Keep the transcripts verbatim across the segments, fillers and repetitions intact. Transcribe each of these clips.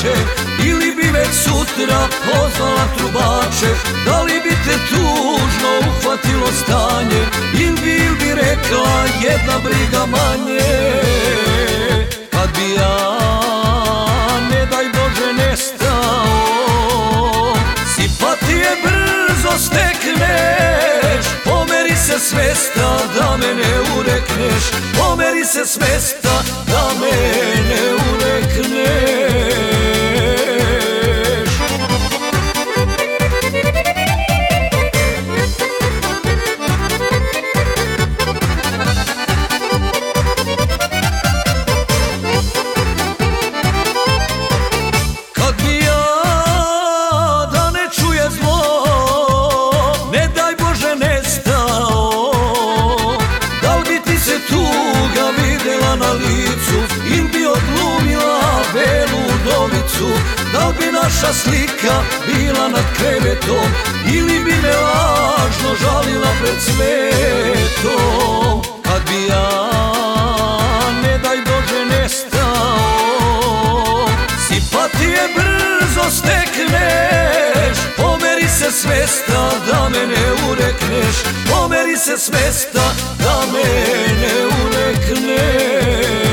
plače, ili bi već sutra pozvala trubače? Da li bi te tužno uhvatilo stanje, ili bi, il bi rekla jedna briga manje? Kad bi ja, ne daj Bože, nestao, simpatije brzo stekneš, pomeri se s mesta da me ne urekneš, pomeri se s mesta da me ne urekneš. Kad bi ja da ne čuje zlo, ne daj Bože nestao, da li bi ti se tuga vidjela na licu, il bi odglumila belu udovicu? Da li bi naša slika bila nad krevetom, ili bi me lažno žalila pred svetom? Kad bi ja, ne daj Bože, nestao, simpatije brzo stekneš, pomeri se s mesta da me ne urekneš, pomeri se s mesta da me ne urekneš.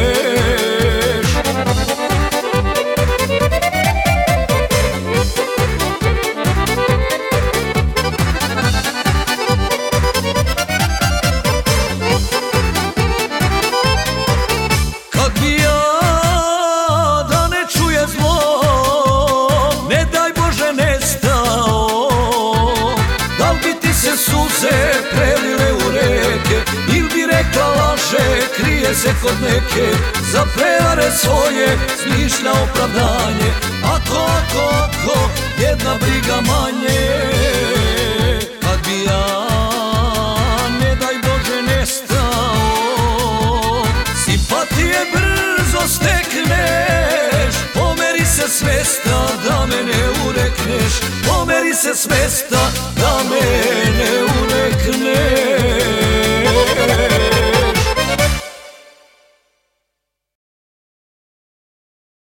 Kad bi ja da ne čuje zlo, ne daj Bože nestao, da li bi ti se suze prelile u reke, il bi rekla laže, krije se kod neke, za prevare svoje smišlja opravdanje? Ako, ako, ako, jedna briga manje. Kad bi ja, ne daj Bože, nestao, simpatije brzo stekneš, pomeri se s mesta da me ne urekneš, pomeri se s mesta da me ne urekneš.